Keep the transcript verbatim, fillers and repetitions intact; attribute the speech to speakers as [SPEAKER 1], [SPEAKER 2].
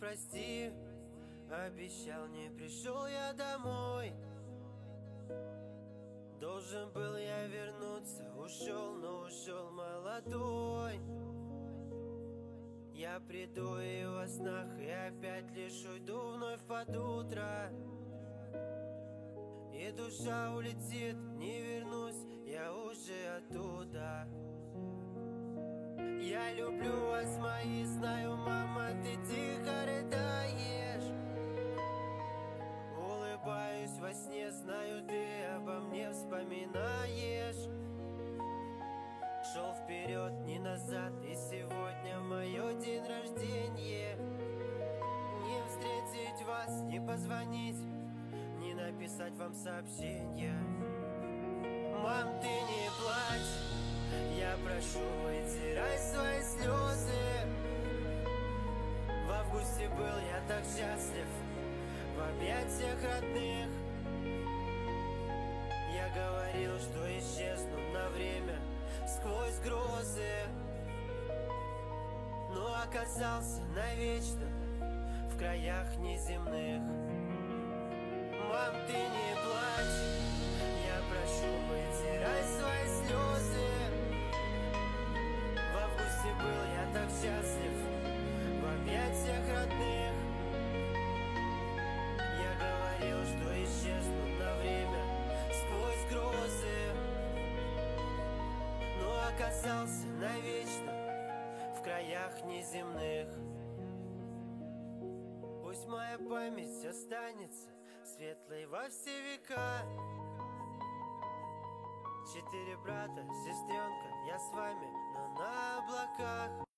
[SPEAKER 1] прости, обещал, не пришел я домой. Должен был я вернуться, ушел, но ушел молодой. Я приду и во снах, и опять лишь уйду вновь под утро. И душа улетит, не вернусь, я уже оттуда. Я люблю вас, мои, знаю, мама, ты тихо рыдаешь. Улыбаюсь во сне, знаю, ты обо мне вспоминаешь. Шел вперед, не назад, и сегодня мое день рождения. Не встретить вас, не позвонить, не написать вам сообщения. Мам, ты не плачь, я прошу, вытирай свои слезы. В августе был я так счастлив в объятиях родных. Я говорил, что исчезну на время сквозь грозы, но оказался навечно в краях неземных. Мам, ты не плачь, я прошу, вытирай свои слезы. В августе был я так счастлив в объятиях родных. Я говорил, что исчезну на время сквозь грозы, но оказался навечно в краях неземных. Пусть моя память останется светлой во все века. Четыре брата, сестренка, я с вами, но на облаках.